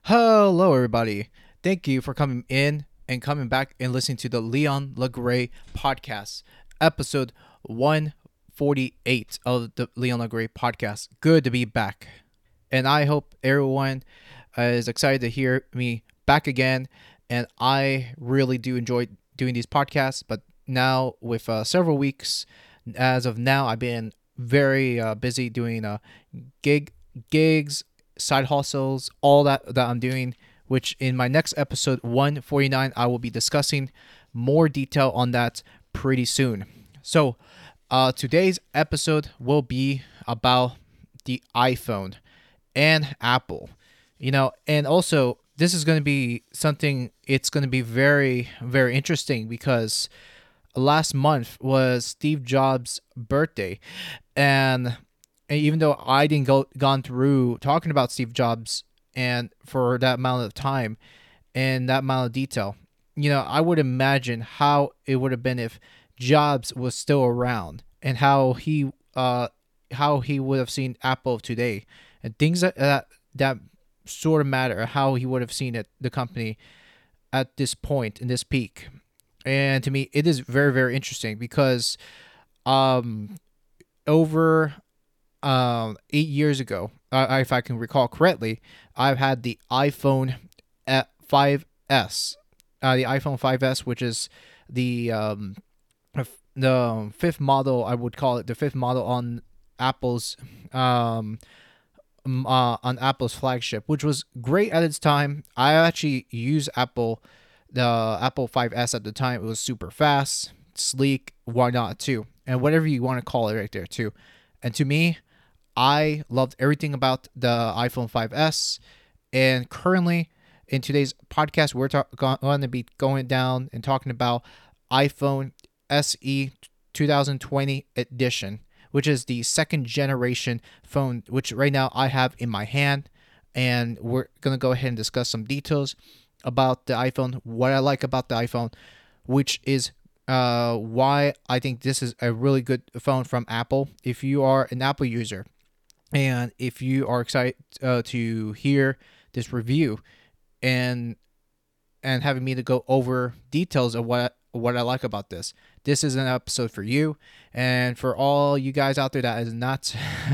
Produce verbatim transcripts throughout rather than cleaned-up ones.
Hello, everybody. Thank you for coming in and coming back and listening to the Leon LeGray podcast, episode one forty-eight of the Leon LeGray podcast. Good to be back. And I hope everyone uh, is excited to hear me back again. And I really do enjoy doing these podcasts. But now, with uh, several weeks, as of now, I've been very uh, busy doing uh, gig gigs, side hustles, all that that I'm doing. Which in my next episode one forty-nine, I will be discussing more detail on that pretty soon. So, uh, today's episode will be about the iPhone and Apple. You know, and also this is going to be something, it's going to be very, very interesting because last month was Steve Jobs' birthday. And even though I didn't go gone through talking about Steve Jobs and for that amount of time and that amount of detail, you know, I would imagine how it would have been if Jobs was still around and how he uh how he would have seen Apple today and things that that, that sort of matter, how he would have seen it, the company at this point in this peak. And to me, it is very, very interesting because um over um eight years ago, uh, if I can recall correctly, I've had the iPhone five S, uh, the iPhone five S, which is the um the fifth model. I would call it the fifth model on Apple's um uh, on Apple's flagship, which was great at its time. I actually used Apple the Apple five S at the time. It was super fast, sleek, why not too, and whatever you want to call it right there too. And to me, I loved everything about the iPhone five S. And currently, in today's podcast, we're ta- going to be going down and talking about iPhone S E twenty twenty edition, which is the second generation phone, which right now I have in my hand. And we're going to go ahead and discuss some details about the iPhone, what I like about the iPhone, which is uh, why I think this is a really good phone from Apple. If you are an Apple user, and if you are excited uh, to hear this review and and having me to go over details of what what I like about this, this is an episode for you. And for all you guys out there that is not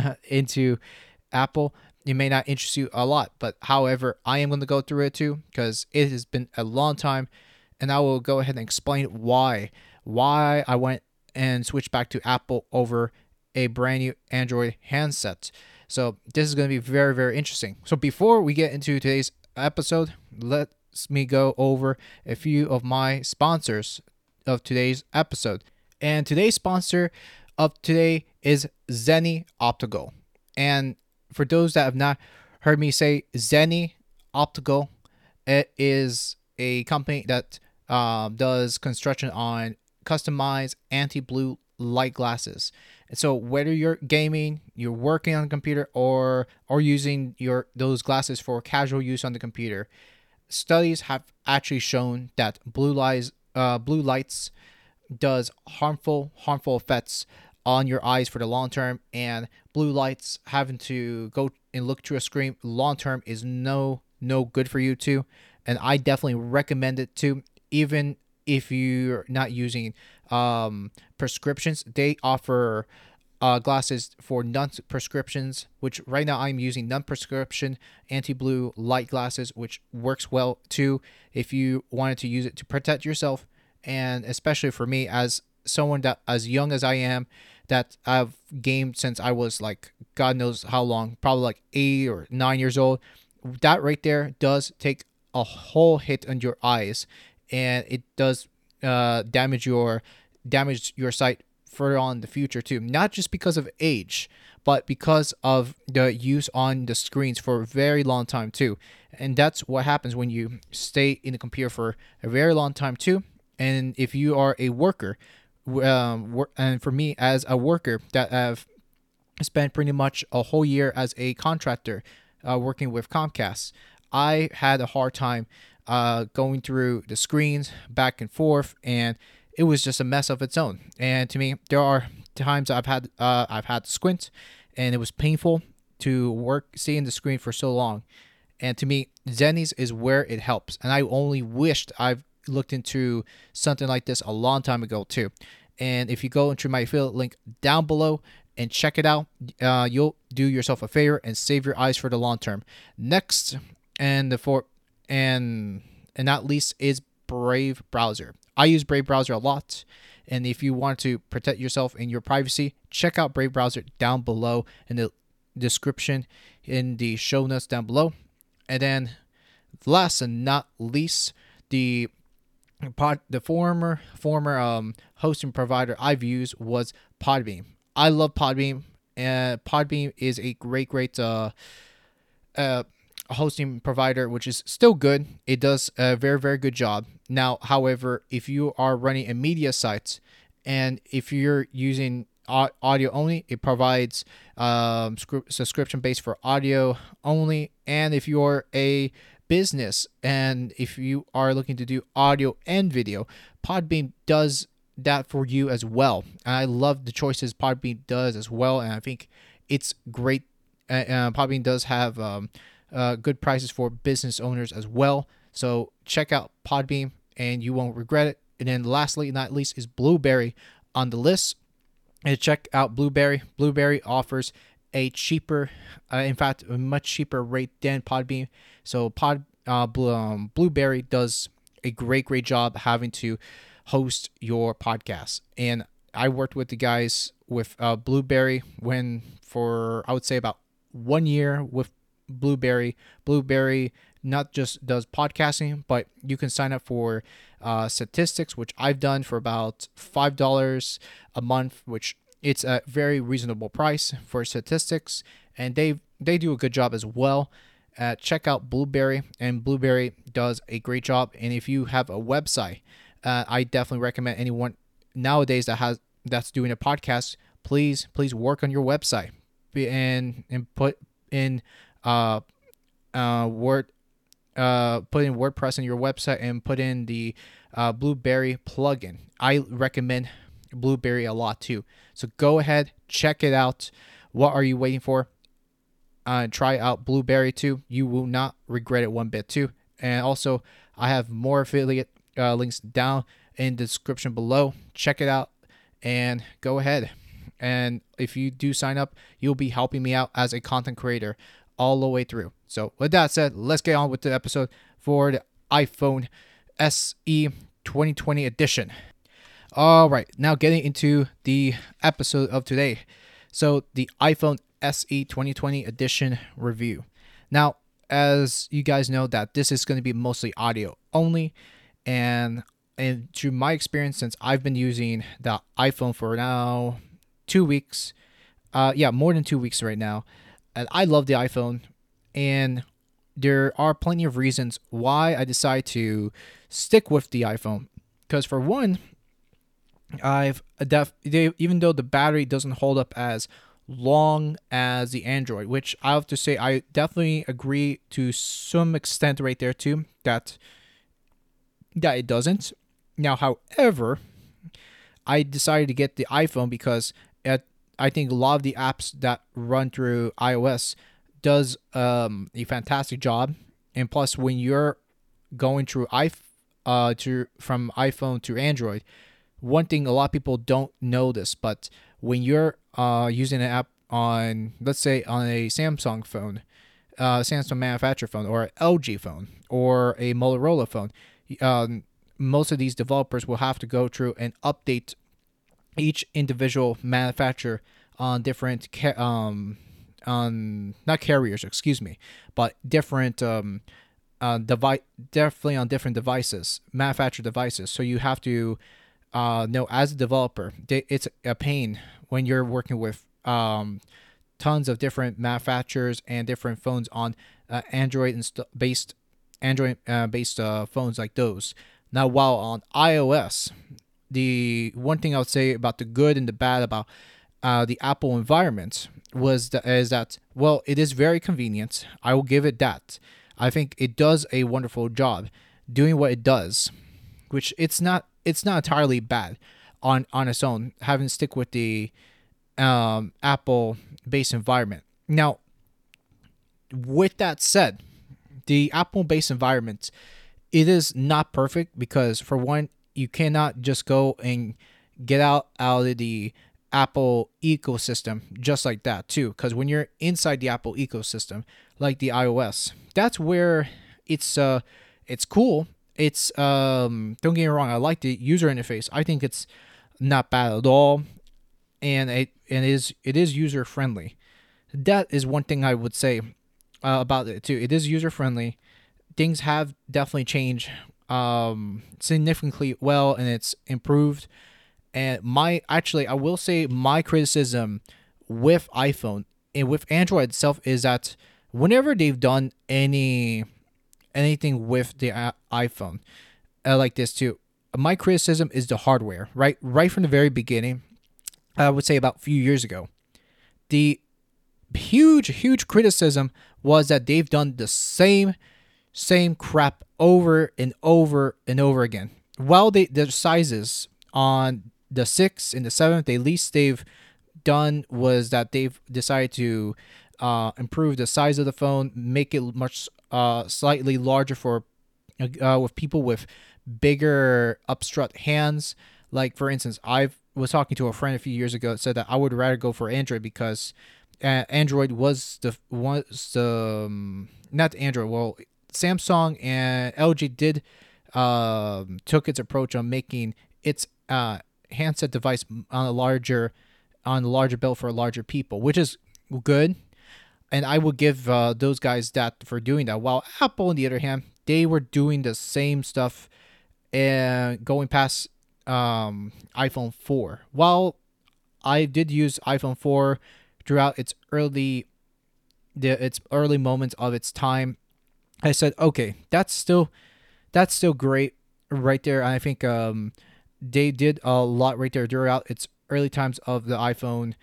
into Apple, it may not interest you a lot. But however, I am going to go through it too because it has been a long time, and I will go ahead and explain why why I went and switched back to Apple over a brand new Android handset. So this is going to be very, very interesting. So before we get into today's episode, let me go over a few of my sponsors of today's episode. And today's sponsor of today is Zenni Optical. And for those that have not heard me say Zenni Optical, it is a company that um, does construction on customized anti-blue light glasses. And so whether you're gaming, you're working on a computer, or or using your those glasses for casual use on the computer, studies have actually shown that blue lights uh, blue lights does harmful harmful effects on your eyes for the long term. And blue lights, having to go and look through a screen long term, is no no good for you too. And I definitely recommend it too, even if you're not using um, prescriptions. They offer uh, glasses for non-prescriptions, which right now I'm using non-prescription anti-blue light glasses, which works well too if you wanted to use it to protect yourself. And especially for me, as someone that as young as I am, that I've gamed since I was like God knows how long, probably like eight or nine years old, that right there does take a whole hit on your eyes, and it does uh, damage your damage your sight further on in the future too. Not just because of age, but because of the use on the screens for a very long time too. And that's what happens when you stay in the computer for a very long time too. And if you are a worker, um, and for me as a worker that have spent pretty much a whole year as a contractor uh, working with Comcast, I had a hard time uh, going through the screens back and forth, and it was just a mess of its own. And to me, there are times I've had uh, I've had to squint, and it was painful to work seeing the screen for so long. And to me, Zennies is where it helps. And I only wished I've looked into something like this a long time ago too. And if you go into my affiliate link down below and check it out, uh, you'll do yourself a favor and save your eyes for the long term. Next, and the for and and not least is Brave browser. I use Brave browser a lot, and if you want to protect yourself and your privacy, check out Brave browser down below in the description, in the show notes down below. And then last and not least, the pod the former former um hosting provider I've used was Podbean. I love Podbean, and Podbean is a great great uh uh hosting provider, which is still good. It does a very very good job. Now, however, if you are running a media site and if you're using audio only, it provides um subscription based for audio only. And if you're a business and if you are looking to do audio and video, Podbean does that for you as well. And I love the choices Podbean does as well, and I think it's great. Uh, uh, Podbean does have um, uh, good prices for business owners as well. So check out Podbean and you won't regret it. And then lastly, not least, is Blueberry on the list. And check out Blueberry. Blueberry offers a cheaper, uh, in fact, a much cheaper rate than Podbean. So Pod uh, Blue, um, Blueberry does a great, great job having to host your podcast. And I worked with the guys with uh, Blueberry when for I would say about one year with Blueberry. Blueberry not just does podcasting, but you can sign up for uh, statistics, which I've done for about five dollars a month, which it's a very reasonable price for statistics, and they they do a good job as well. Uh, check out Blueberry, and Blueberry does a great job. And if you have a website, uh, I definitely recommend anyone nowadays that has that's doing a podcast, please please work on your website and and put in uh uh word uh put in WordPress in your website and put in the uh, Blueberry plugin. I recommend Blueberry a lot too. So go ahead, check it out. What are you waiting for? Uh, try out Blueberry too. You will not regret it one bit too. And also, I have more affiliate uh, links down in the description below. Check it out and go ahead. And if you do sign up, you'll be helping me out as a content creator all the way through. So with that said, let's get on with the episode for the iPhone S E twenty twenty edition. All right, now getting into the episode of today. So the iPhone S E twenty twenty edition review. Now, as you guys know, that this is going to be mostly audio only, and and through my experience, since I've been using the iPhone for now two weeks, uh, yeah, more than two weeks right now, and I love the iPhone, and there are plenty of reasons why I decide to stick with the iPhone. Because for one, I've def- they, even though the battery doesn't hold up as long as the Android, which I have to say I definitely agree to some extent right there too, that that it doesn't. Now, however, I decided to get the iPhone because it, I think a lot of the apps that run through iOS does um, a fantastic job, and plus when you're going through i uh to from iPhone to Android, one thing a lot of people don't know this, but when you're uh, using an app on, let's say, on a Samsung phone, uh, Samsung manufacturer phone, or an L G phone, or a Motorola phone, um, most of these developers will have to go through and update each individual manufacturer on different, ca- um, on not carriers, excuse me, but different um, uh, device, definitely on different devices, manufacturer devices. So you have to Uh, no, as a developer, it's a pain when you're working with um, tons of different manufacturers and different phones on uh, Android inst- based Android uh, based uh, phones like those. Now, while on iOS, the one thing I would say about the good and the bad about uh, the Apple environment was that, is that, well, it is very convenient. I will give it that. I think it does a wonderful job doing what it does, which it's not. It's not entirely bad on, on its own, having to stick with the um, Apple-based environment. Now, with that said, The Apple-based environment, it is not perfect because for one, you cannot just go and get out out of the Apple ecosystem just like that too. Because when you're inside the Apple ecosystem, like the iOS, that's where it's uh it's cool. It's um don't get me wrong, I like the user interface. I think it's not bad at all, and it and it is it is user friendly. That is one thing I would say uh, about it too. It is user friendly. Things have definitely changed um, significantly well, and it's improved. And my actually, I will say my criticism with iPhone and with Android itself is that whenever they've done any anything with the uh, iPhone uh, like this too, my criticism is the hardware. Right, right from the very beginning, I would say about a few years ago, the huge, huge criticism was that they've done the same, same crap over and over and over again. While they the sizes on the six and the seventh, the least they've done was that they've decided to uh, improve the size of the phone, make it much uh, slightly larger for uh, with people with bigger upstrut hands. Like for instance, I was talking to a friend a few years ago that said that I would rather go for Android because uh, Android was the was the um, not Android. Well, Samsung and L G did uh, took its approach on making its uh, handset device on a larger on a larger build for larger people, which is good. And I would give uh, those guys that for doing that. While Apple, on the other hand, they were doing the same stuff and going past um, iPhone four. While I did use iPhone four throughout its early the its early moments of its time, I said, okay, that's still that's still great right there. I think um, they did a lot right there throughout its early times of the iPhone,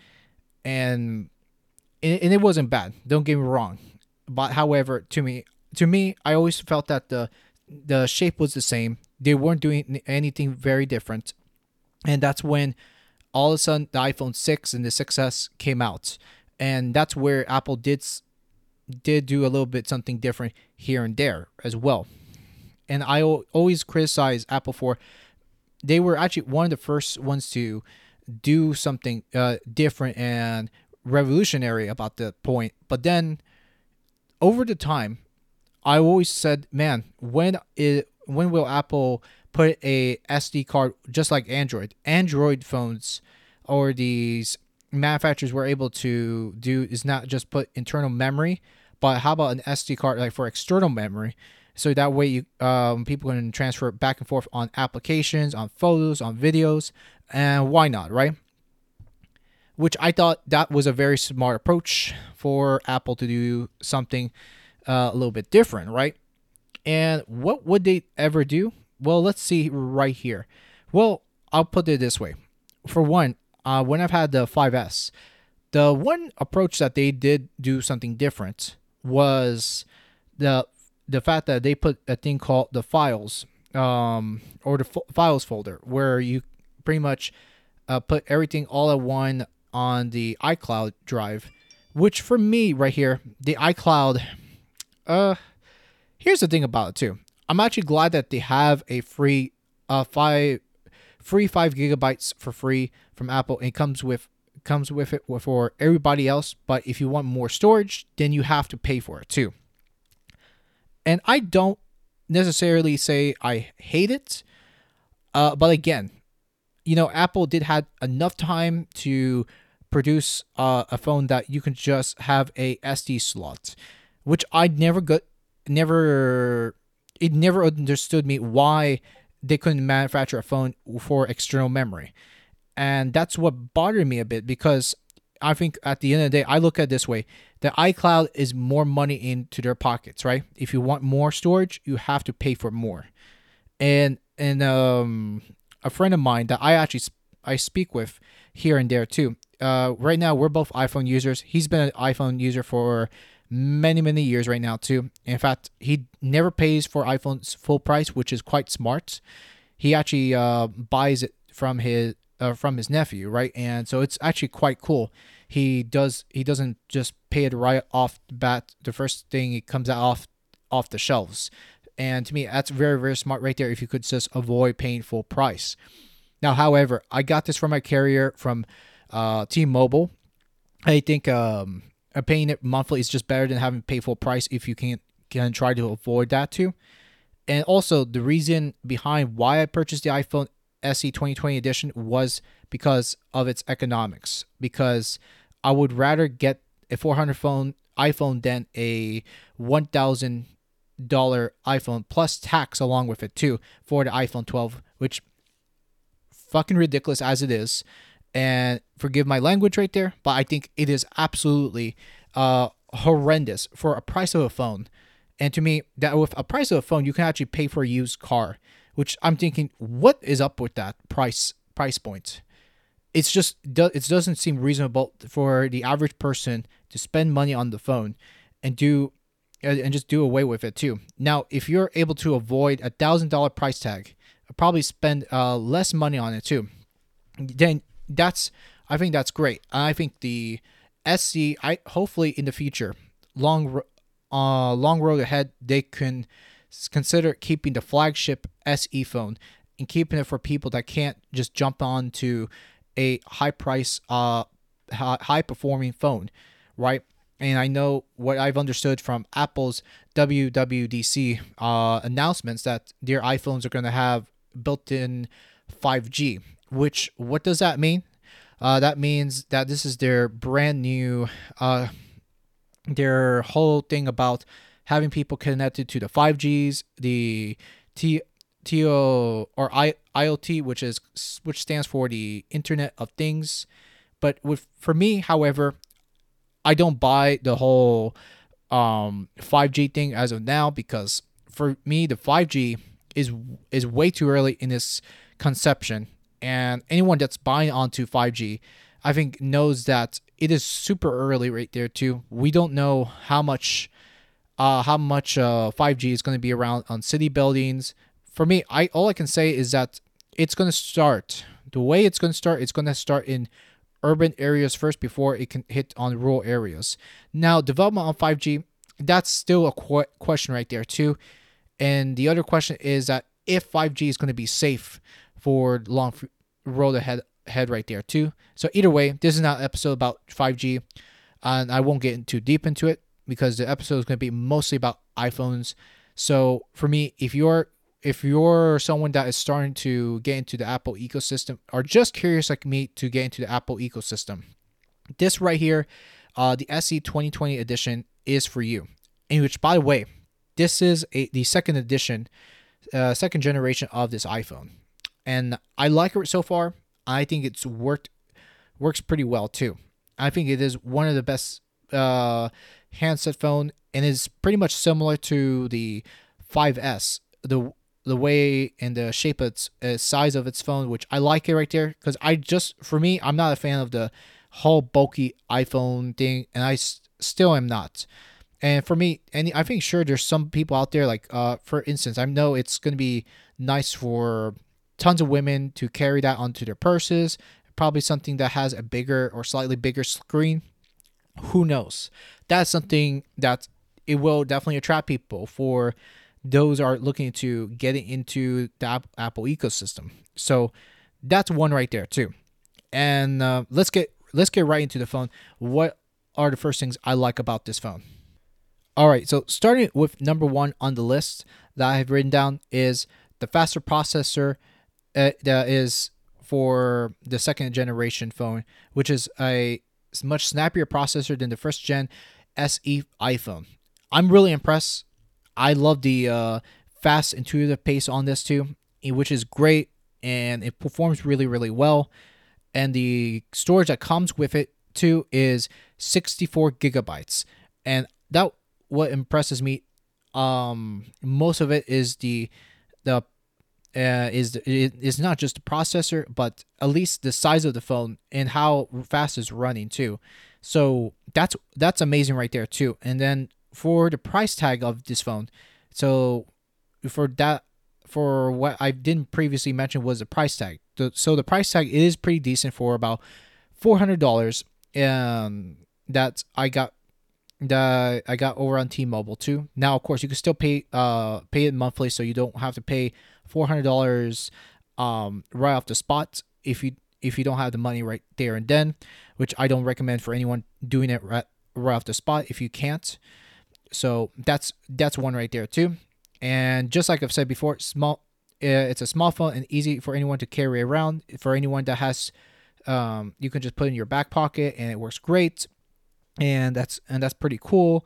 and and it wasn't bad. Don't get me wrong, but however, to me, to me, I always felt that the the shape was the same. They weren't doing anything very different, and that's when all of a sudden the iPhone six and the six S came out, and that's where Apple did did do a little bit something different here and there as well. And I always criticize Apple for they were actually one of the first ones to do something uh, different and revolutionary about the point. But then over the time, I always said, man, when it when will Apple put a S D card just like Android? Android phones or these manufacturers were able to do is not just put internal memory, but how about an S D card like for external memory? So that way you um, people can transfer back and forth on applications, on photos, on videos, and why not, right? Which I thought that was a very smart approach for Apple to do something uh, a little bit different, right? And what would they ever do? Well, let's see right here. Well, I'll put it this way. For one, uh, when I've had the five S, the one approach that they did do something different was the the fact that they put a thing called the files um, or the fo- files folder, where you pretty much uh, put everything all at one on the iCloud drive, which for me right here, the iCloud, uh, here's the thing about it too. I'm actually glad that they have a free, uh, five, free five gigabytes for free from Apple. It comes with comes with it for everybody else. But if you want more storage, then you have to pay for it too. And I don't necessarily say I hate it, uh, but again, you know, Apple did have enough time to produce uh, a phone that you can just have a S D slot, which I never got, never, it never understood me why they couldn't manufacture a phone for external memory. And that's what bothered me a bit, because I think at the end of the day, I look at it this way. The iCloud is more money into their pockets, right? If you want more storage, you have to pay for more. And, and, um, a friend of mine that I actually I speak with here and there too. Uh, right now, we're both iPhone users. He's been an iPhone user for many, many years right now too. In fact, he never pays for iPhone's full price, which is quite smart. He actually uh, buys it from his uh, from his nephew, right? And so it's actually quite cool. He does he doesn't just pay it right off the bat. The first thing it comes out off off the shelves. And to me, that's very, very smart right there if you could just avoid paying full price. Now, however, I got this from my carrier from uh, T-Mobile. I think um, paying it monthly is just better than having to pay full price if you can, can try to avoid that too. And also, the reason behind why I purchased the iPhone S E twenty twenty edition was because of its economics. Because I would rather get a four hundred phone iPhone than a one thousand dollars iPhone plus tax along with it too for the iPhone twelve, which fucking ridiculous as it is. And forgive my language right there, but I think it is absolutely uh, horrendous for a price of a phone. And to me, that with a price of a phone, you can actually pay for a used car, which I'm thinking, what is up with that price price point? It's just, it doesn't seem reasonable for the average person to spend money on the phone and do and just do away with it too. Now, if you're able to avoid a thousand dollar price tag, probably spend uh, less money on it too, then that's, I think that's great. I think the S E, I hopefully in the future, long uh long road ahead, they can consider keeping the flagship S E phone and keeping it for people that can't just jump on to a high price, uh, high performing phone, right? And I know what I've understood from Apple's W W D C uh, announcements that their iPhones are going to have built-in five G, which, what does that mean? Uh, that means that this is their brand new, uh, their whole thing about having people connected to the five Gs, the T, T O or I, IoT, which is which stands for the Internet of Things. But with for me, however, I don't buy the whole um, five G thing as of now, because for me, the five G is is way too early in its conception. And anyone that's buying onto five G, I think, knows that it is super early right there too. We don't know how much uh, how much uh, five G is going to be around on city buildings. For me, I all I can say is that it's going to start. The way it's going to start, it's going to start in urban areas first before it can hit on rural areas. Now, development on five G, that's still a qu- question right there too. And the other question is that if five G is going to be safe for the long road ahead, ahead right there too. So either way, this is not an episode about five G, and I won't get too deep into it because the episode is going to be mostly about iPhones. So for me, if you're if you're someone that is starting to get into the Apple ecosystem, or just curious like me to get into the Apple ecosystem, this right here, uh, the S E twenty twenty edition is for you. In which, by the way, this is a, the second edition, uh, second generation of this iPhone, and I like it so far. I think it's worked works pretty well too. I think it is one of the best uh, handset phone, and is pretty much similar to the five S. The the way and the shape of its uh, size of its phone, which I like it right there, because I just, for me, I'm not a fan of the whole bulky iPhone thing, and I s- still am not. And for me, and I think sure there's some people out there, like uh, for instance, I know it's gonna be nice for tons of women to carry that onto their purses. Probably something that has a bigger or slightly bigger screen. Who knows? That's something that it will definitely attract people for those are looking to getting into the Apple ecosystem. So that's one right there too. And uh, let's get let's get right into the phone. What are the first things I like about this phone? All right, so starting with number one on the list that I have written down is the faster processor uh, that is for the second generation phone, which is a much snappier processor than the first gen S E iPhone. I'm really impressed. I love the uh, fast, intuitive pace on this too, which is great, and it performs really, really well. And the storage that comes with it too is sixty-four gigabytes, and that what impresses me. Um, most of it is the the uh, is it is not just the processor, but at least the size of the phone and how fast it's running too. So that's that's amazing right there too. And then for the price tag of this phone, so for that, for what I didn't previously mention was the price tag. So the price tag is pretty decent for about four hundred dollars. Um, that I got that I got over on T-Mobile too. Now, of course, you can still pay uh pay it monthly, so you don't have to pay four hundred dollars um right off the spot if you if you don't have the money right there and then, which I don't recommend for anyone doing it right, right off the spot if you can't. So that's that's one right there too. And just like I've said before, small uh, it's a small phone and easy for anyone to carry around. For anyone that has, um, you can just put it in your back pocket and it works great. And that's and that's pretty cool.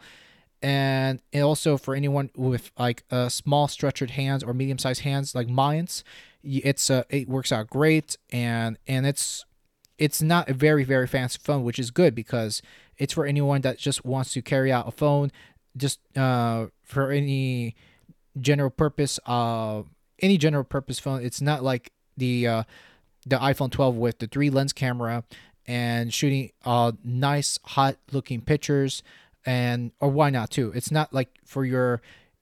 And it also for anyone with like uh, small stretchered hands or medium sized hands like mine's, it's uh, it works out great. And and it's it's not a very very fancy phone, which is good because it's for anyone that just wants to carry out a phone, just uh, for any general purpose uh any general purpose phone. It's not like the uh the iPhone twelve with the three lens camera and shooting uh nice hot looking pictures, and or why not too. It's not like for your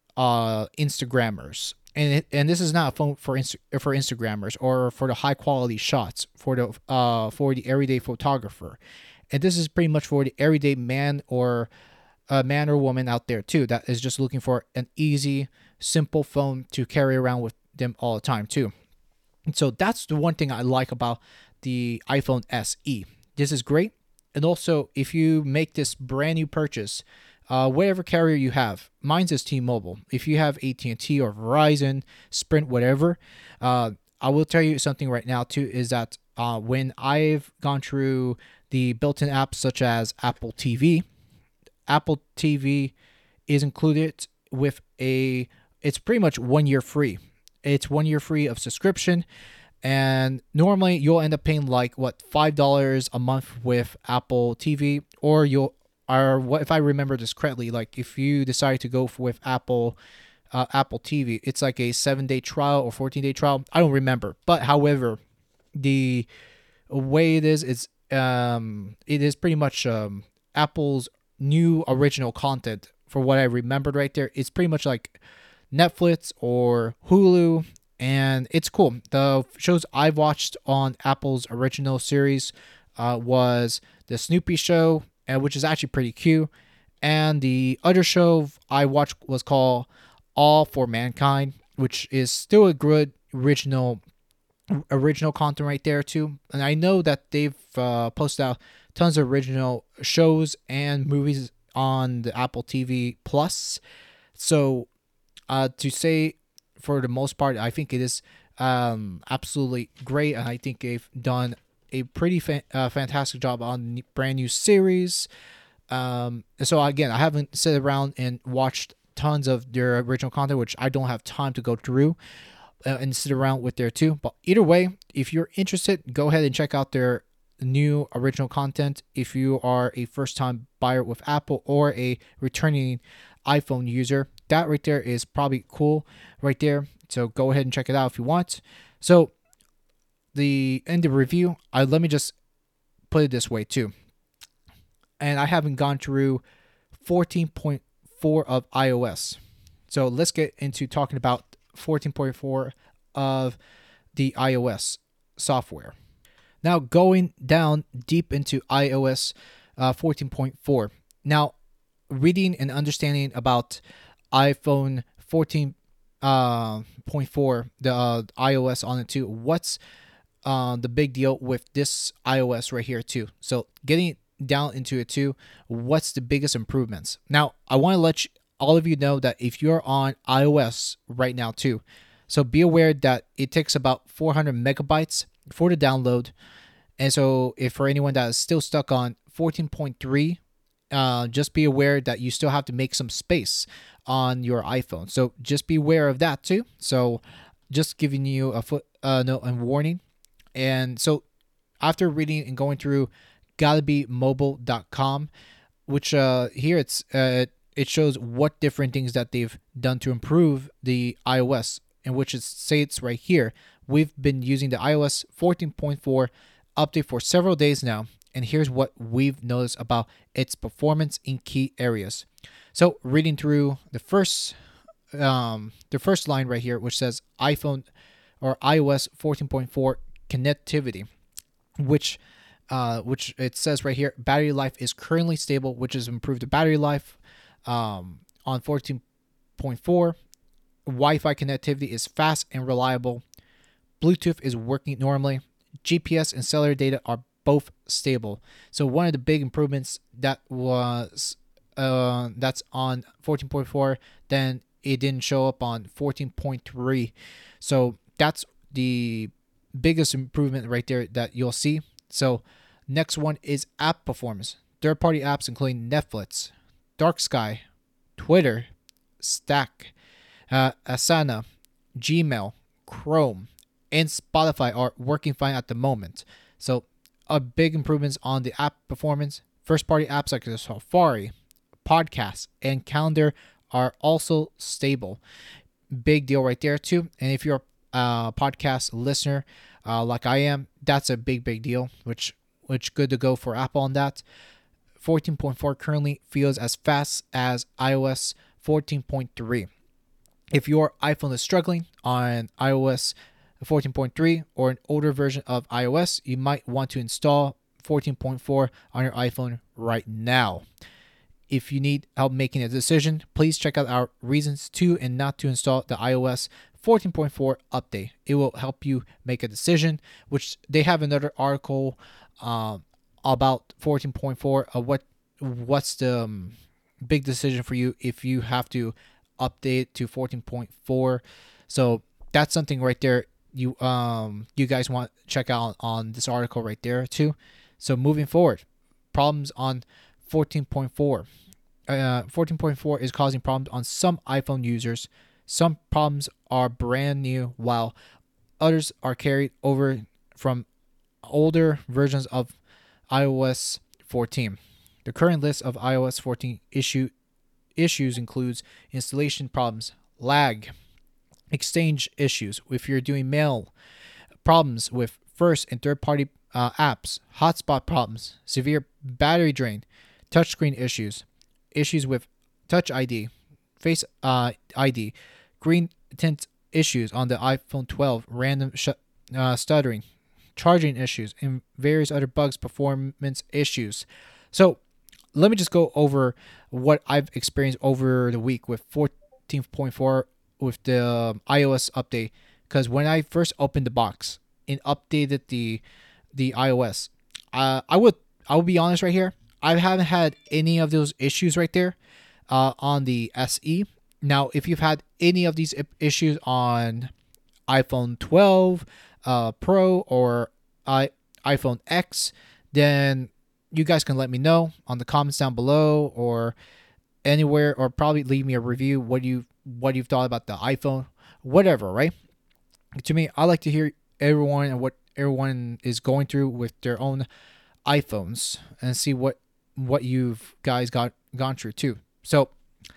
uh Instagrammers. And it, and this is not a phone for Insta, for Instagrammers or for the high quality shots for the uh for the everyday photographer. And this is pretty much for the everyday man or a man or woman out there too that is just looking for an easy, simple phone to carry around with them all the time too. And so that's the one thing I like about the iPhone S E. This is great. And also, if you make this brand new purchase, uh, whatever carrier you have, mine's is T-Mobile. If you have A T and T or Verizon, Sprint, whatever, uh, I will tell you something right now too, is that uh, when I've gone through the built-in apps such as Apple T V, Apple T V is included with a, it's pretty much one year free. It's one year free of subscription. And normally you'll end up paying like what, five dollars a month with Apple T V, or you'll, or what, if I remember this correctly, like if you decide to go with Apple, uh, Apple T V, it's like a seven day trial or fourteen day trial. I don't remember. But however, the way it is, it's, um, it is pretty much, um, Apple's new original content. For what I remembered right there, it's pretty much like Netflix or Hulu, and it's cool. The shows I've watched on Apple's original series uh, was the Snoopy show, uh, which is actually pretty cute, and the other show I watched was called All for Mankind, which is still a good original original content right there too. And I know that they've uh, posted out tons of original shows and movies on the Apple T V Plus. So uh, to say for the most part, I think it is um, absolutely great. And I think they've done a pretty fa- uh, fantastic job on the brand new series. Um, so again, I haven't sat around and watched tons of their original content, which I don't have time to go through uh, and sit around with there too. But either way, if you're interested, go ahead and check out their new original content. If you are a first time buyer with Apple or a returning iPhone user, that right there is probably cool right there. So go ahead and check it out if you want. So the in the review, I let me just put it this way too. And I haven't gone through fourteen point four of iOS. So let's get into talking about fourteen point four of the iOS software. Now going down deep into iOS uh, fourteen point four. Now reading and understanding about iPhone fourteen point four, the uh, iOS on it too. What's uh, the big deal with this iOS right here too? So getting down into it too, what's the biggest improvements? Now I want to let you, all of you know that if you're on iOS right now too, so be aware that it takes about four hundred megabytes for the download. And so if for anyone that is still stuck on fourteen point three, uh, just be aware that you still have to make some space on your iPhone. So just be aware of that too. So just giving you a foot uh, note and warning. And so after reading and going through gotta be mobile dot com, which uh, here it's uh, it shows what different things that they've done to improve the iOS, in which it states right here, we've been using the iOS fourteen point four update for several days now, and here's what we've noticed about its performance in key areas. So reading through the first um, the first line right here, which says iPhone or iOS fourteen point four connectivity, which uh, which it says right here, battery life is currently stable, which has improved the battery life um, on fourteen point four. Wi-Fi connectivity is fast and reliable. Bluetooth is working normally. G P S and cellular data are both stable. So one of the big improvements that was uh, that's on fourteen point four, then it didn't show up on fourteen point three. So that's the biggest improvement right there that you'll see. So next one is app performance. Third-party apps including Netflix, Dark Sky, Twitter, Stack, uh, Asana, Gmail, Chrome, and Spotify are working fine at the moment. So a big improvements on the app performance. First-party apps like Safari, Podcasts, and Calendar are also stable. Big deal right there too. And if you're a podcast listener uh, like I am, that's a big, big deal, which which good to go for Apple on that. fourteen point four currently feels as fast as iOS fourteen point three. If your iPhone is struggling on iOS fourteen point three or an older version of iOS, you might want to install fourteen point four on your iPhone right now. If you need help making a decision, please check out our reasons to and not to install the iOS fourteen point four update. It will help you make a decision, which they have another article um, about fourteen point four of what what's the um, big decision for you if you have to update to fourteen point four. So that's something right there you um you guys want to check out on this article right there too. So moving forward, problems on fourteen point four. Uh, fourteen point four is causing problems on some iPhone users. Some problems are brand new, while others are carried over from older versions of iOS fourteen. The current list of iOS fourteen issue issues includes installation problems, lag, exchange issues if you're doing mail, problems with first and third party uh, apps, hotspot problems, severe battery drain, touchscreen issues, issues with Touch I D, Face uh, I D, green tint issues on the iPhone twelve, random sh- uh, stuttering, charging issues, and various other bugs, performance issues. So let me just go over what I've experienced over the week with fourteen point four with the um, iOS update. Because when I first opened the box and updated the the iOS, uh, I would I will be honest right here. I haven't had any of those issues right there uh, on the S E. Now, if you've had any of these issues on iPhone twelve uh, Pro or I, iPhone X, then you guys can let me know on the comments down below or anywhere, or probably leave me a review what you what you've thought about the iPhone, whatever, right? To me, I like to hear everyone and what everyone is going through with their own iPhones and see what what you've guys got gone through too. So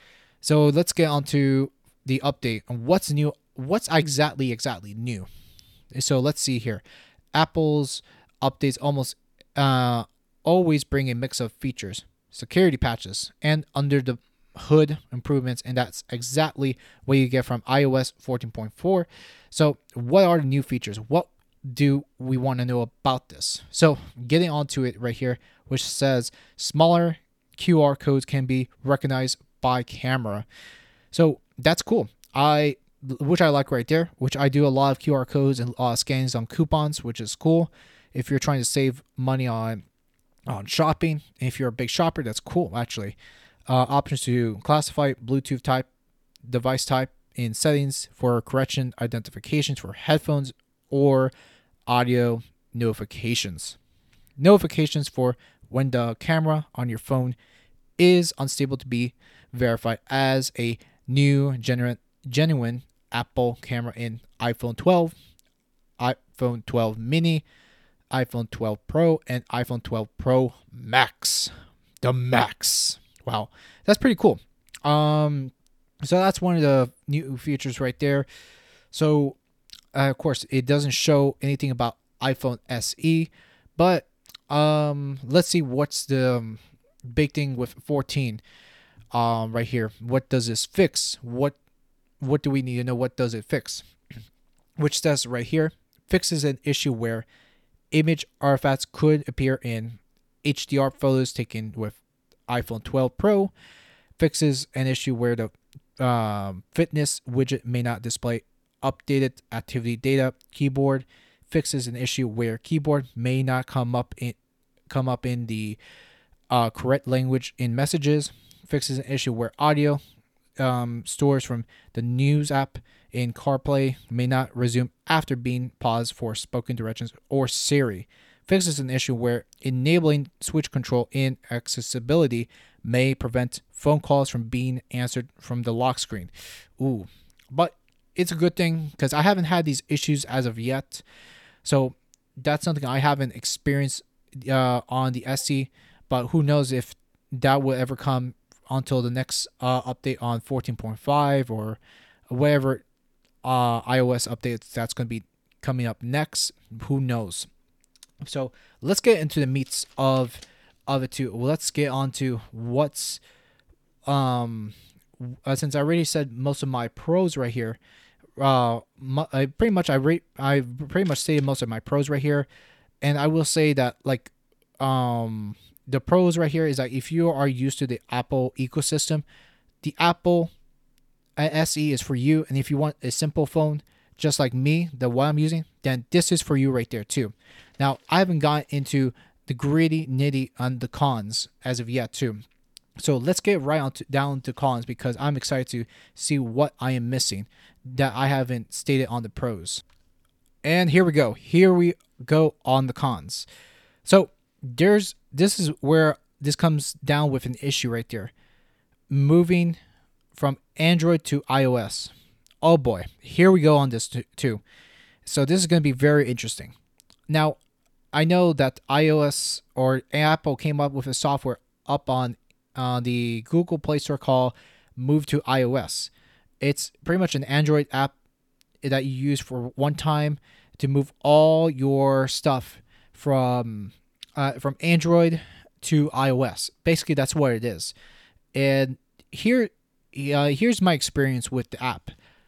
so let's get on to the update on what's new, what's exactly exactly new. So let's see here. Apple's updates almost uh, always bring a mix of features, security patches, and under the hood improvements, and that's exactly what you get from iOS fourteen point four. So what are the new features? What do we want to know about this? So getting onto it right here, which says smaller Q R codes can be recognized by camera. So that's cool. I which I like right there, which I do a lot of Q R codes and uh, scans on coupons, which is cool. If you're trying to save money on on shopping, if you're a big shopper, that's cool actually. Uh, options to classify Bluetooth type, device type in settings for correction identifications for headphones or audio notifications. Notifications for when the camera on your phone is unstable to be verified as a new genuine, genuine Apple camera in iPhone twelve, iPhone twelve mini, iPhone twelve Pro, and iPhone twelve Pro Max. The Max. Wow, that's pretty cool. Um, so that's one of the new features right there. So, uh, of course, it doesn't show anything about iPhone S E, but um, let's see what's the um, big thing with fourteen. Um, right here, what does this fix? What what do we need to know? What does it fix? Which says right here, fixes an issue where image artifacts could appear in H D R photos taken with iPhone twelve Pro. Fixes an issue where the um, fitness widget may not display updated activity data. Keyboard fixes an issue where keyboard may not come up in come up in the uh, correct language in messages. Fixes an issue where audio um, stores from the news app in CarPlay may not resume after being paused for spoken directions or Siri. Fixes an issue where enabling switch control in accessibility may prevent phone calls from being answered from the lock screen. Ooh, but it's a good thing because I haven't had these issues as of yet. So that's something I haven't experienced uh, on the S E, but who knows if that will ever come until the next uh, update on fourteen point five or whatever uh, iOS updates that's going to be coming up next. Who knows? So let's get into the meats of of it too. Well, let's get on to what's um uh, since I already said most of my pros right here. Uh, my, I pretty much I rate I pretty much stated most of my pros right here, and I will say that like um the pros right here is that if you are used to the Apple ecosystem, the Apple S E is for you, and if you want a simple phone just like me, the one I'm using, then this is for you right there too. Now, I haven't gotten into the gritty nitty on the cons as of yet too. So let's get right on to, down to cons because I'm excited to see what I am missing that I haven't stated on the pros. And here we go. Here we go on the cons. So there's this is where this comes down with an issue right there. Moving from Android to iOS. Oh boy, here we go on this t- too. So this is going to be very interesting. Now, I know that iOS or Apple came up with a software up on uh, the Google Play Store called Move to iOS. It's pretty much an Android app that you use for one time to move all your stuff from uh, from Android to iOS. Basically, that's what it is. And here, uh, here's my experience with the app.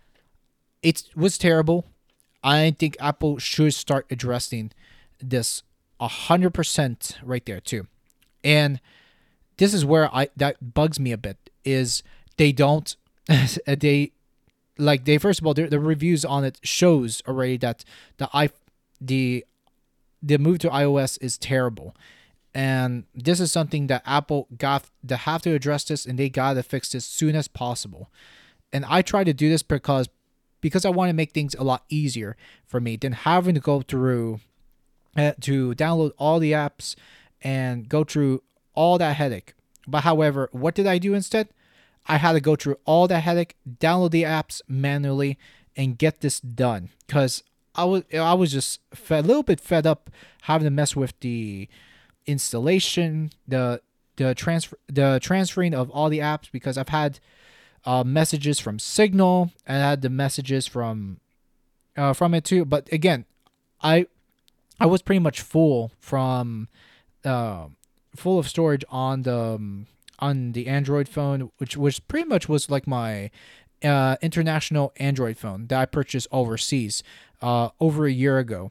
It was terrible. I think Apple should start addressing this one hundred percent right there too. And this is where I that bugs me a bit is they don't they like they first of all the, the reviews on it shows already that the i the the move to iOS is terrible. And this is something that Apple got to have to address this, and they got to fix this as soon as possible. And I try to do this because because I want to make things a lot easier for me than having to go through uh, to download all the apps and go through all that headache. But however, what did I do instead? I had to go through all that headache, download the apps manually, and get this done. Because I was I was just fed, a little bit fed up having to mess with the installation, the the transfer the transferring of all the apps because I've had uh, messages from Signal and I had the messages from uh, from it too. But again, I I was pretty much full from uh, full of storage on the um, on the Android phone, which was pretty much was like my uh, international Android phone that I purchased overseas uh, over a year ago,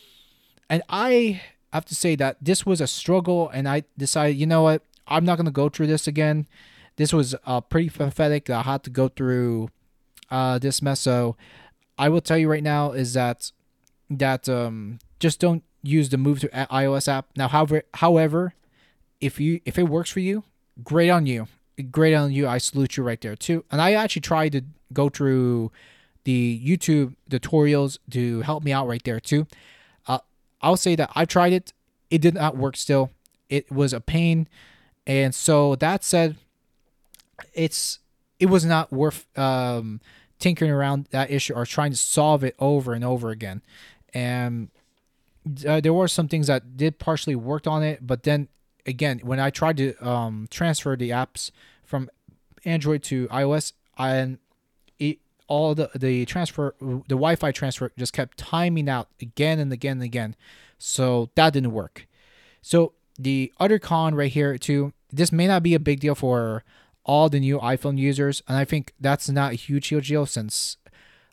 and I have to say that this was a struggle, and I decided, you know what, I'm not going to go through this again. This was uh, pretty pathetic that I had to go through uh, this mess. So I will tell you right now is that that um, just don't use the Move to iOS app. Now, however, however, if you if it works for you, great on you. Great on you. I salute you right there too. And I actually tried to go through the YouTube tutorials to help me out right there too. I'll say that I tried it. It did not work still. It was a pain. And so that said, it's it was not worth um, tinkering around that issue or trying to solve it over and over again. And uh, there were some things that did partially work on it. But then again, when I tried to um, transfer the apps from Android to iOS, and it all the, the transfer, the Wi-Fi transfer just kept timing out again and again and again. So that didn't work. So the other con right here too, this may not be a big deal for all the new iPhone users. And I think that's not a huge, huge deal since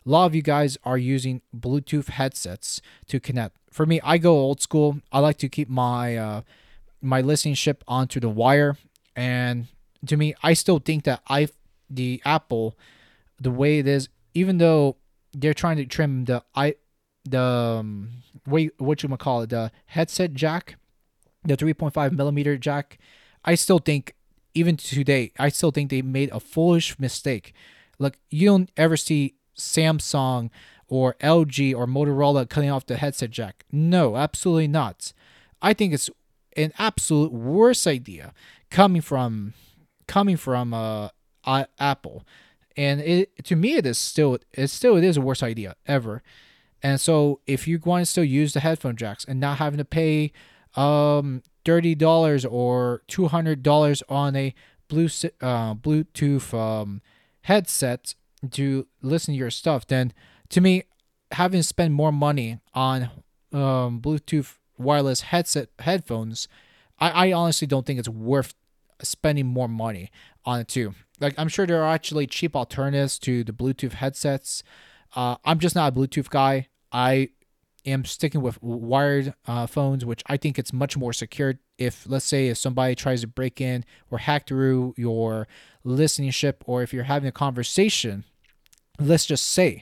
a lot of you guys are using Bluetooth headsets to connect. For me, I go old school. I like to keep my uh, my listening chip onto the wire, and to me, I still think that I the Apple, the way it is, even though they're trying to trim the I the um, way what you call it, the headset jack, the three point five millimeter jack, I still think, even today, I still think they made a foolish mistake. Look, you don't ever see Samsung or L G or Motorola cutting off the headset jack. No, absolutely not. I think it's an absolute worst idea coming from coming from uh, Apple, and it to me it is still it still it is a worst idea ever. And so if you want to still use the headphone jacks and not having to pay um thirty dollars or two hundred dollars on a blue uh, Bluetooth um, headset to listen to your stuff, then to me, having to spend more money on um, Bluetooth wireless headset headphones, I, I honestly don't think it's worth spending more money on it too. Like, I'm sure there are actually cheap alternatives to the Bluetooth headsets. Uh, I'm just not a Bluetooth guy. I am sticking with wired uh, phones, which I think it's much more secure. If, let's say, if somebody tries to break in or hack through your listening chip, or if you're having a conversation, let's just say,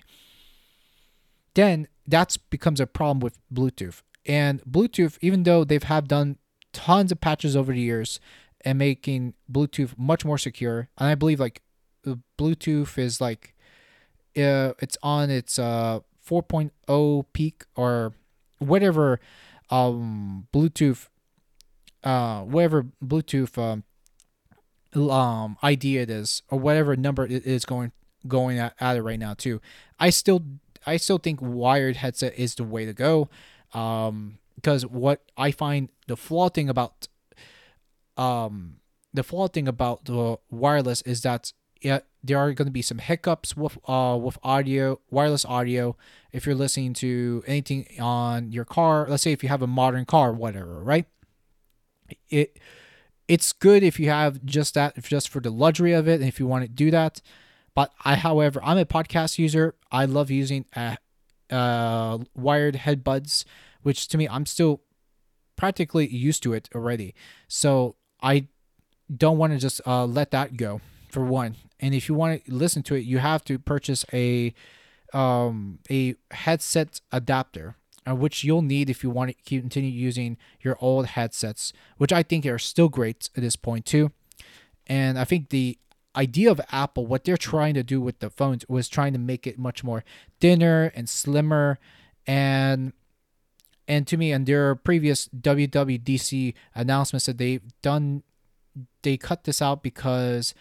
then that becomes a problem with Bluetooth. And Bluetooth, even though they've have done tons of patches over the years and making Bluetooth much more secure, and I believe like Bluetooth is like uh, it's on its uh four point oh peak or whatever um Bluetooth uh whatever Bluetooth um, um idea it is, or whatever number it is going going at, at it right now too. I still I still think wired headset is the way to go. Um because what I find the flaw thing about um the flaw thing about the wireless is that, yeah, there are going to be some hiccups with uh with audio, wireless audio, if you're listening to anything on your car. Let's say if you have a modern car, whatever, right? It it's good if you have just that, just for the luxury of it, and if you want to do that. But I, however, I'm a podcast user. I love using uh, uh wired headbuds, which to me, I'm still practically used to it already. So I don't want to just uh, let that go, for one. And if you want to listen to it, you have to purchase a um, a headset adapter, uh, which you'll need if you want to continue using your old headsets, which I think are still great at this point too. And I think the idea of Apple, what they're trying to do with the phones, was trying to make it much more thinner and slimmer. And and to me, in their previous W W D C announcements that they've done, they cut this out because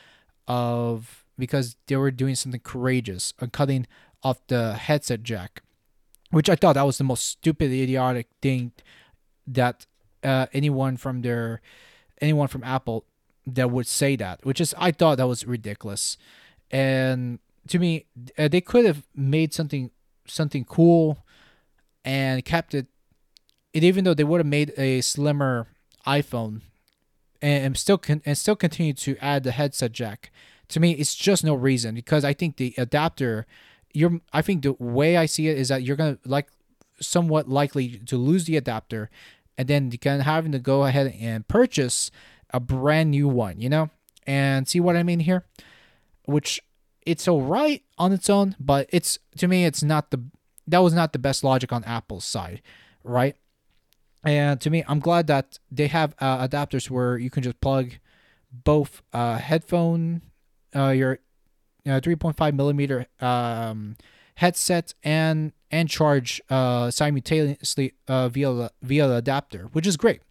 of because they were doing something courageous on cutting off the headset jack, which I thought that was the most stupid, idiotic thing that uh, anyone from their anyone from Apple that would say that, which is, I thought that was ridiculous. And to me, uh, they could have made something something cool and kept it. It even though they would have made a slimmer iPhone and still con- and still continue to add the headset jack. To me, it's just no reason, because I think the adapter, you're I think the way I see it is that you're gonna like somewhat likely to lose the adapter, and then you can having to go ahead and purchase a brand new one, you know, and see what I mean here. Which, it's alright on its own, but it's to me it's not the that was not the best logic on Apple's side, right? And to me, I'm glad that they have uh, adapters where you can just plug both uh, headphone, uh, your uh, three point five millimeter um, headset, and and charge uh, simultaneously uh, via the, via the adapter, which is great.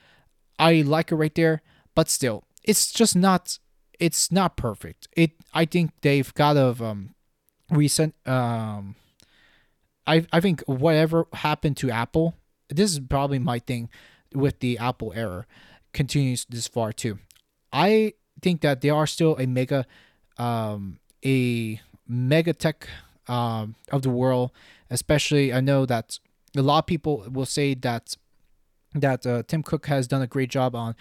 I like it right there, but still, it's just not it's not perfect. It I think they've got to um, recent um, I I think whatever happened to Apple. This is probably my thing with the Apple era, continues this far too. I think that they are still a mega, um, a mega tech um, of the world. Especially, I know that a lot of people will say that that uh, Tim Cook has done a great job on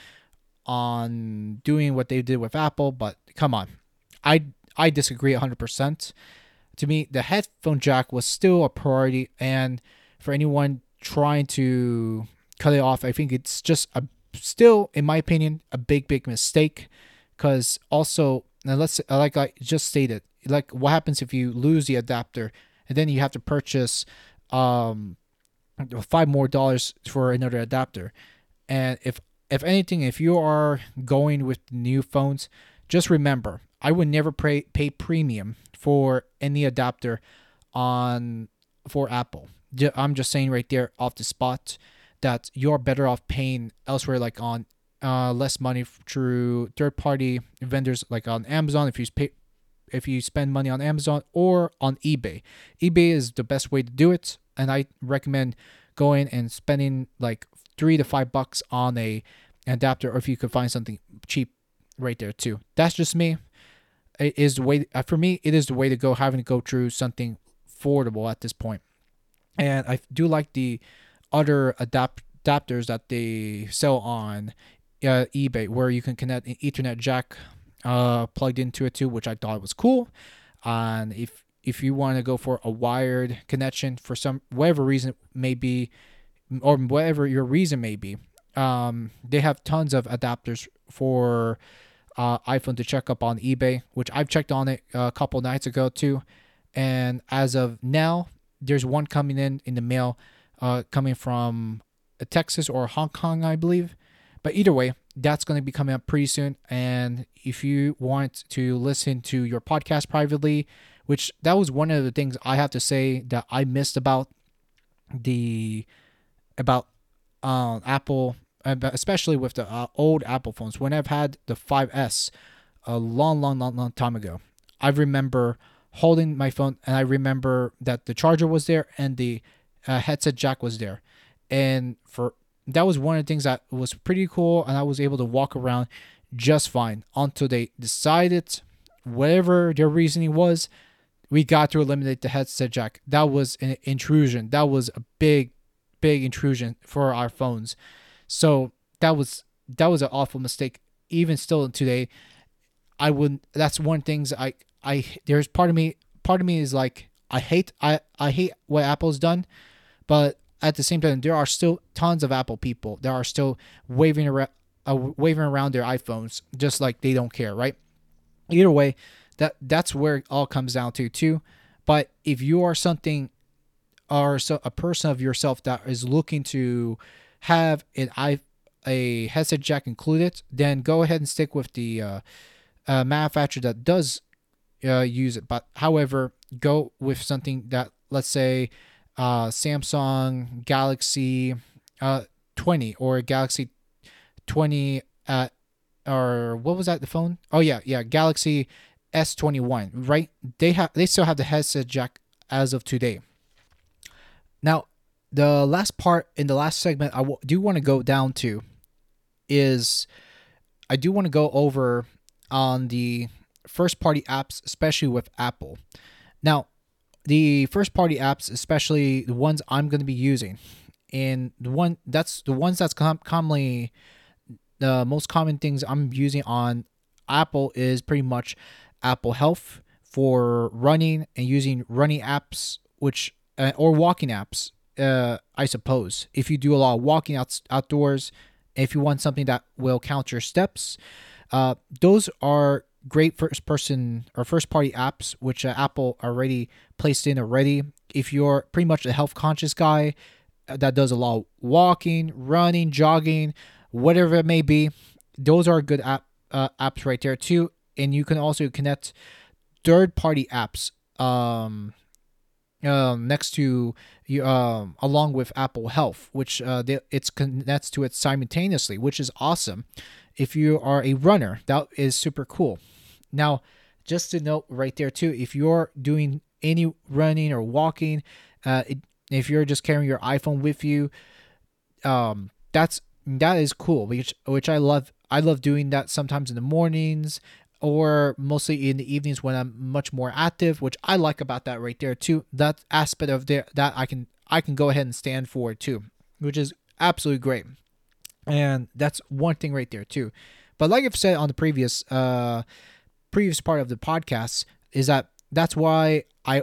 on doing what they did with Apple. But come on, I I disagree one hundred percent. to me, the headphone jack was still a priority. And for anyone trying to cut it off, I think it's just a still, in my opinion, a big, big mistake. Because also, now let's like I just stated, like what happens if you lose the adapter and then you have to purchase um five more dollars for another adapter. And if if anything, if you are going with new phones, just remember, I would never pay pay premium for any adapter on for Apple. I'm just saying right there off the spot that you're better off paying elsewhere, like on uh, less money through third-party vendors, like on Amazon. If you pay, if you spend money on Amazon or on eBay, eBay is the best way to do it, and I recommend going and spending like three to five bucks on a adapter, or if you could find something cheap right there too. That's just me. It is the way for me. It is the way to go. Having to go through something affordable at this point, and I do like the other adapt adapters that they sell on uh, eBay, where you can connect an Ethernet jack uh, plugged into it too, which I thought was cool. And if if you want to go for a wired connection for some whatever reason may be, or whatever your reason may be, um, they have tons of adapters for uh, iPhone to check up on eBay, which I've checked on it a couple nights ago too. And as of now, there's one coming in in the mail, uh, coming from Texas or Hong Kong, I believe. But either way, that's going to be coming up pretty soon. And if you want to listen to your podcast privately, which that was one of the things I have to say that I missed about the about uh, Apple, especially with the uh, old Apple phones. When I've had the five S a long, long, long, long time ago, I remember holding my phone and I remember that the charger was there and the uh, headset jack was there. And for that was one of the things that was pretty cool, and I was able to walk around just fine until they decided, whatever their reasoning was, we got to eliminate the headset jack. That was an intrusion. That was a big, big intrusion for our phones. So that was that was an awful mistake. Even still today, I wouldn't. That's one things I I there's part of me part of me is like I hate I I hate what Apple's done, but at the same time, there are still tons of Apple people that are still waving around, uh, waving around their iPhones, just like they don't care, right? Either way, that that's where it all comes down to too. But if you are something, or so a person of yourself that is looking to have an i a headset jack included, then go ahead and stick with the uh, uh, manufacturer that does uh, use it. But however, go with something that, let's say, Uh, Samsung Galaxy uh, twenty or Galaxy twenty at, or what was that, the phone? Oh yeah, yeah, Galaxy S twenty-one, right? They have they still have the headset jack as of today. Now, the last part in the last segment I w- do want to go down to is I do want to go over on the first party apps, especially with Apple. Now, the first party apps, especially the ones I'm going to be using, and the one that's the ones that's com- commonly the most common things I'm using on Apple is pretty much Apple Health for running and using running apps, which uh, or walking apps, uh, I suppose. If you do a lot of walking out, outdoors, if you want something that will count your steps, uh, those are great first person or first party apps, which uh, Apple already placed in already. If you're pretty much a health conscious guy that does a lot of walking, running, jogging, whatever it may be, those are good app uh, apps right there too. And you can also connect third party apps um, um next to you um along with Apple Health, which uh they, it's connects to it simultaneously, which is awesome. If you are a runner, that is super cool. Now, just to note right there too, if you're doing any running or walking, uh, it, if you're just carrying your iPhone with you, um, that's that is cool. Which which I love. I love doing that sometimes in the mornings or mostly in the evenings when I'm much more active. Which I like about that right there too. That aspect of there that I can I can go ahead and stand for too, which is absolutely great. And that's one thing right there too. But like I've said on the previous uh previous part of the podcast, is that that's why I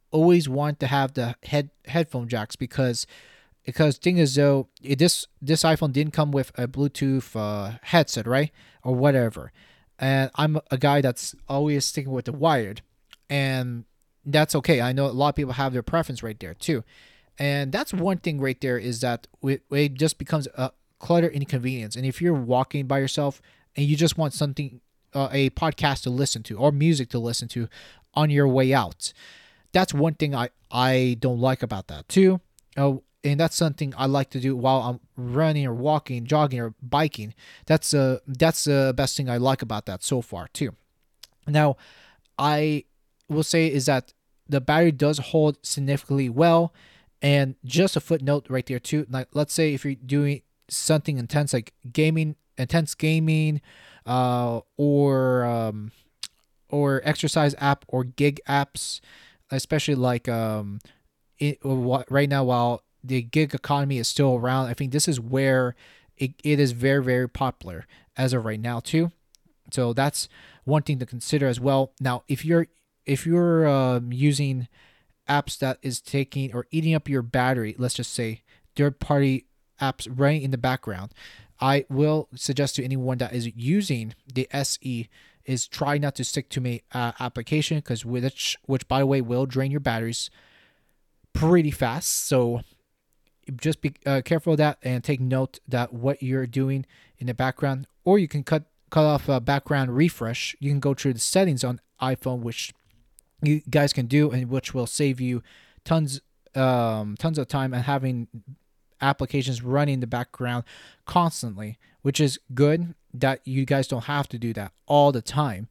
always want to have the head headphone jacks because because thing is though it, this this iPhone didn't come with a Bluetooth uh, headset, right, or whatever, and I'm a guy that's always sticking with the wired, and that's okay. I know a lot of people have their preference right there too, and that's one thing right there is that it, it just becomes a clutter inconvenience. And if you're walking by yourself and you just want something, uh, a podcast to listen to or music to listen to on your way out, that's one thing I I don't like about that too. Oh, and that's something I like to do while I'm running or walking, jogging or biking. That's uh that's the best thing I like about that so far too. Now, I will say is that the battery does hold significantly well. And just a footnote right there too. Like let's say if you're doing something intense like gaming, intense gaming, uh, or um, or exercise app or gig apps, especially like um, it, right now while the gig economy is still around, I think this is where it, it is very very popular as of right now too. So that's one thing to consider as well. Now, if you're if you're um, using apps that is taking or eating up your battery, let's just say third party apps running in the background, I will suggest to anyone that is using the S E is try not to stick to my uh, application, because which which by the way will drain your batteries pretty fast. So just be uh, careful of that and take note that what you're doing in the background, or you can cut cut off a background refresh. You can go through the settings on iPhone, which you guys can do, and which will save you tons um tons of time and having applications running in the background constantly, which is good that you guys don't have to do that all the time.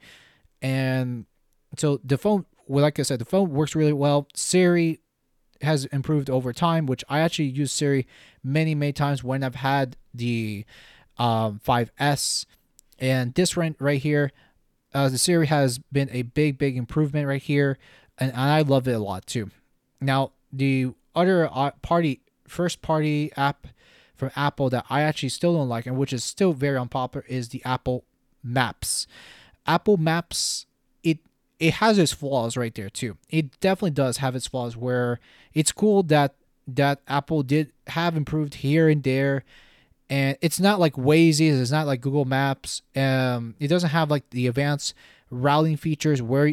And so the phone, well, like I said, the phone works really well. Siri has improved over time, which I actually use Siri many many times when I've had the um five S. And this rent right here, uh, the Siri has been a big, big improvement right here, and, and I love it a lot too. Now, the other uh, party, first party app from Apple that I actually still don't like, and which is still very unpopular, is the Apple Maps. Apple Maps, it it has its flaws right there too. It definitely does have its flaws. Where it's cool that that Apple did have improved here and there. And it's not like Waze, it's not like Google Maps. Um, it doesn't have like the advanced routing features where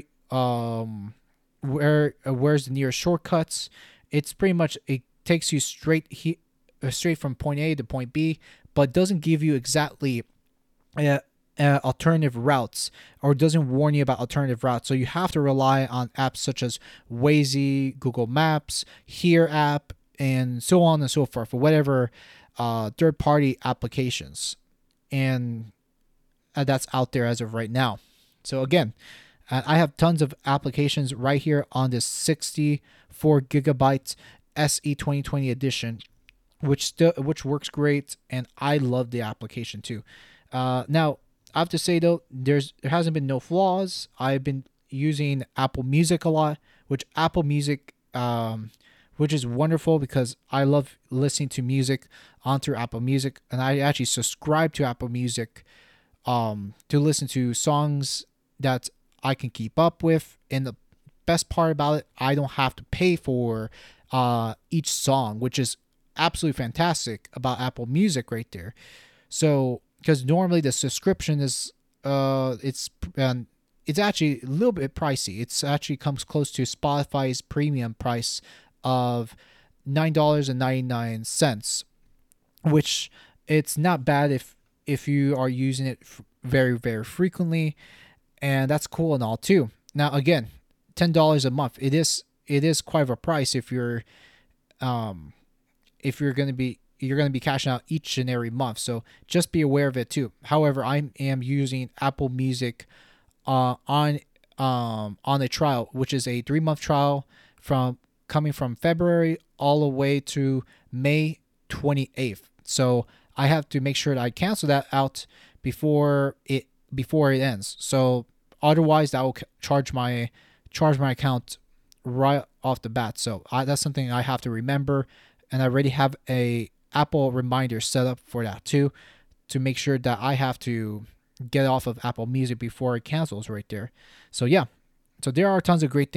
um where uh, where's the nearest shortcuts. It's pretty much it takes you straight he, uh, straight from point A to point B, but doesn't give you exactly uh, uh, alternative routes, or doesn't warn you about alternative routes. So you have to rely on apps such as Waze, Google Maps, Here app, and so on and so forth for whatever uh, third-party applications, and uh, that's out there as of right now. So again, uh, I have tons of applications right here on this sixty-four gigabyte S E twenty twenty edition, which still which works great, and I love the application too. Uh, now I have to say though, there's there hasn't been no flaws. I've been using Apple Music a lot, which Apple Music um, which is wonderful because I love listening to music on through Apple Music, and I actually subscribe to Apple Music um, to listen to songs that I can keep up with. And the best part about it, I don't have to pay for uh, each song, which is absolutely fantastic about Apple Music right there. So, because normally the subscription is uh, it's um, it's actually a little bit pricey. It's actually comes close to Spotify's premium price of nine dollars and ninety-nine cents, which it's not bad if if you are using it very very frequently, and that's cool and all too. Now again, ten dollars a month, it is it is quite a price if you're um if you're going to be you're going to be cashing out each and every month, so just be aware of it too. However, I am using Apple Music uh on um on a trial, which is a three month trial from coming from February all the way to May twenty-eighth. So I have to make sure that I cancel that out before it before it ends. So otherwise, that will charge my charge my account right off the bat. So I, that's something I have to remember, and I already have a Apple reminder set up for that too, to make sure that I have to get off of Apple Music before it cancels right there. So yeah, so there are tons of great things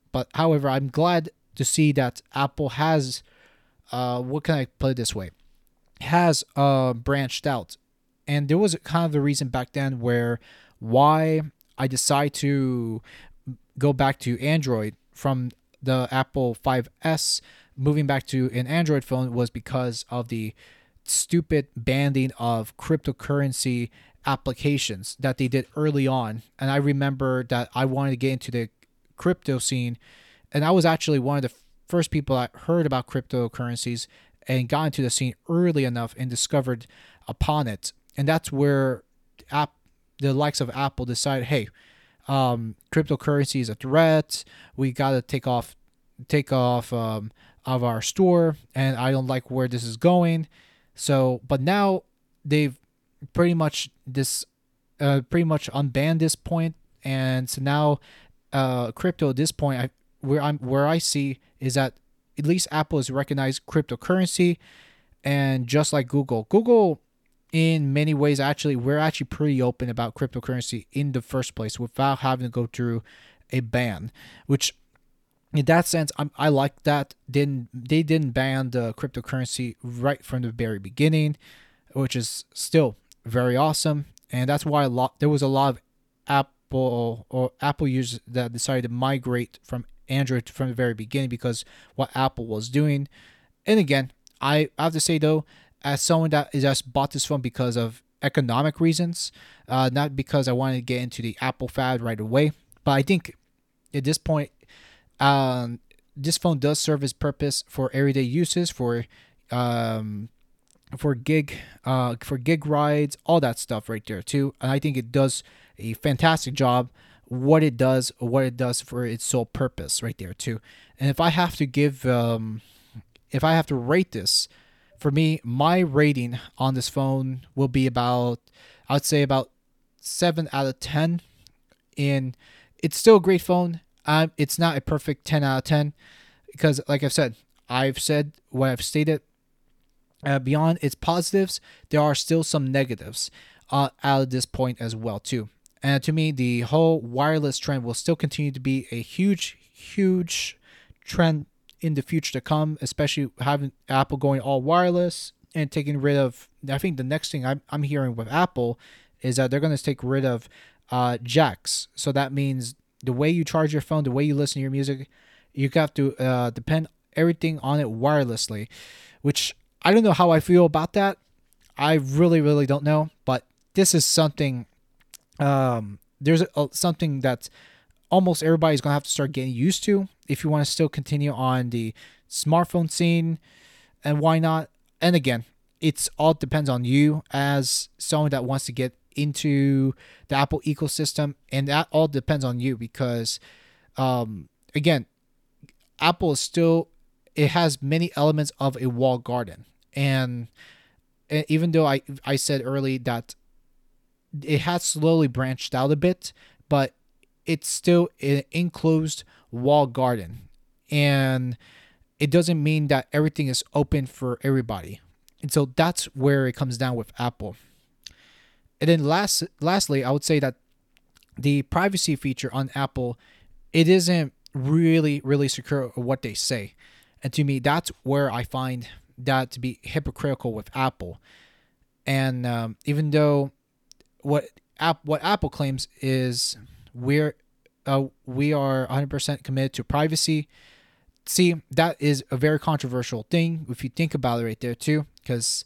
But however, I'm glad to see that Apple has, uh, what can I put it this way, has uh, branched out. And there was kind of the reason back then where why I decided to go back to Android from the Apple five S, moving back to an Android phone, was because of the stupid banning of cryptocurrency applications that they did early on. And I remember that I wanted to get into the crypto scene, and I was actually one of the first people that heard about cryptocurrencies and got into the scene early enough and discovered upon it. And that's where app the likes of Apple decided, hey, um, cryptocurrency is a threat. We got to take off, take off um, of our store, and I don't like where this is going. So, but now they've pretty much this, uh, pretty much unbanned this point, and so now, uh, crypto at this point, I where I'm where I see is that at least Apple has recognized cryptocurrency, and just like Google, Google. In many ways, actually, we're actually pretty open about cryptocurrency in the first place without having to go through a ban, which in that sense, I'm, I like that. Didn't they didn't ban the cryptocurrency right from the very beginning, which is still very awesome, and that's why a lot there was a lot of Apple or Apple users that decided to migrate from Android from the very beginning because what Apple was doing. And again, I have to say though, as someone that is just bought this phone because of economic reasons, uh, not because I wanted to get into the Apple fad right away. But I think at this point, um, this phone does serve its purpose for everyday uses, for um, for gig, uh, for gig rides, all that stuff right there too. And I think it does a fantastic job. What it does, what it does for its sole purpose right there too. And if I have to give, um, if I have to rate this. For me, my rating on this phone will be about, I would say about seven out of ten. And it's still a great phone. Um, it's not a perfect ten out of ten because, like I've said, I've said what I've stated. Uh, beyond its positives, there are still some negatives uh, out of this point as well too. And to me, the whole wireless trend will still continue to be a huge, huge trend in the future to come, especially having Apple going all wireless and taking rid of, I think the next thing I'm, I'm hearing with Apple is that they're going to take rid of uh, jacks. So that means the way you charge your phone, the way you listen to your music, you have to uh, depend everything on it wirelessly, which I don't know how I feel about that. I really, really don't know. But this is something, um, there's a, something that's almost everybody's going to have to start getting used to if you want to still continue on the smartphone scene. And why not? And again, it's all depends on you as someone that wants to get into the Apple ecosystem. And that all depends on you because, um, again, Apple is still, it has many elements of a walled garden. And, and even though I, I said early that it has slowly branched out a bit, but it's still an enclosed walled garden, and it doesn't mean that everything is open for everybody. And so that's where it comes down with Apple. And then last, lastly, I would say that the privacy feature on Apple, it isn't really, really secure of what they say. And to me, that's where I find that to be hypocritical with Apple. And um, even though what App, what Apple claims is we're uh, we are one hundred percent committed to privacy. See, that is a very controversial thing if you think about it right there too, because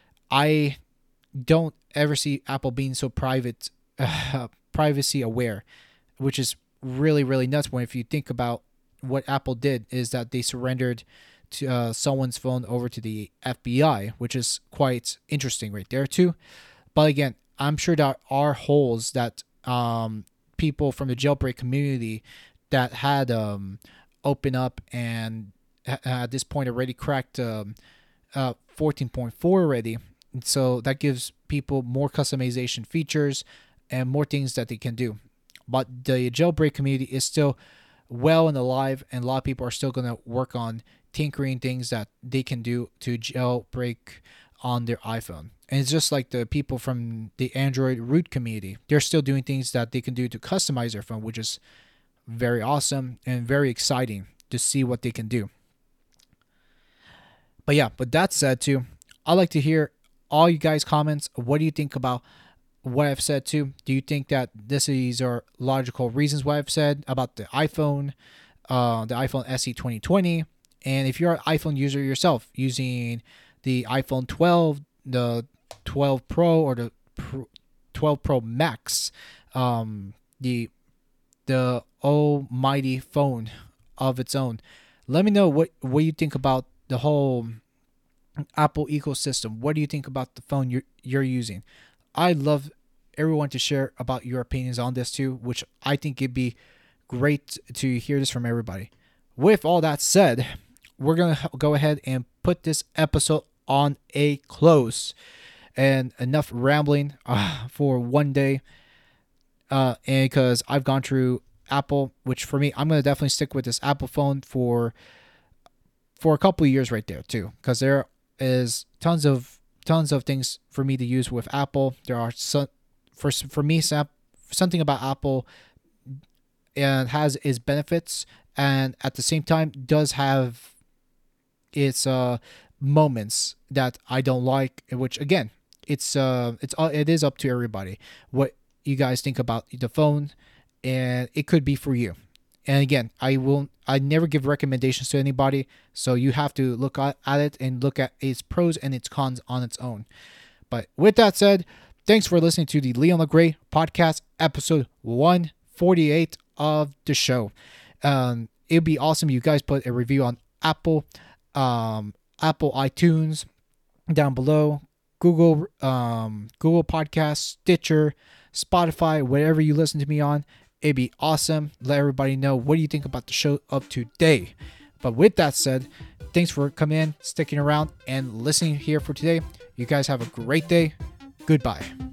I don't ever see Apple being so private, uh, privacy aware, which is really, really nuts. When if you think about what Apple did is that they surrendered to uh, someone's phone over to the F B I, which is quite interesting right there too. But again, I'm sure there are holes that um, people from the jailbreak community that had um, opened up and ha- at this point already cracked um, uh, fourteen point four already. And so that gives people more customization features and more things that they can do. But the jailbreak community is still well and alive, and a lot of people are still going to work on tinkering things that they can do to jailbreak on their iPhone. And it's just like the people from the Android root community. They're still doing things that they can do to customize their phone, which is very awesome and very exciting to see what they can do. But yeah, but that said too, I'd like to hear all you guys' comments. What do you think about what I've said too? Do you think that this these are logical reasons why I've said about the iPhone, uh, the iPhone S E twenty twenty? And if you're an iPhone user yourself, using the iPhone twelve, the twelve Pro, or the twelve Pro Max, um, the the almighty phone of its own, let me know what what you think about the whole Apple ecosystem. What do you think about the phone you're you're using? I'd love everyone to share about your opinions on this too, which I think it'd be great to hear this from everybody. With all that said, we're gonna go ahead and put this episode on a close. And enough rambling uh, for one day. Uh, and because I've gone through Apple, which for me, I'm gonna definitely stick with this Apple phone for for a couple of years right there too, because there is tons of tons of things for me to use with Apple. There are some for for me something about Apple and has its benefits, and at the same time does have its uh moments that I don't like, which again, it's uh it's it is up to everybody what you guys think about the phone, and it could be for you. And again, I will I never give recommendations to anybody, so you have to look at it and look at its pros and its cons on its own. But with that said, thanks for listening to the Leon LeGray podcast, episode one forty-eight of the show. Um, it'd be awesome if you guys put a review on Apple, um, Apple iTunes down below, Google, um, Google Podcasts, Stitcher, Spotify, whatever you listen to me on. It'd be awesome. Let everybody know what do you think about the show of today. But with that said, thanks for coming in, sticking around, and listening here for today. You guys have a great day. Goodbye.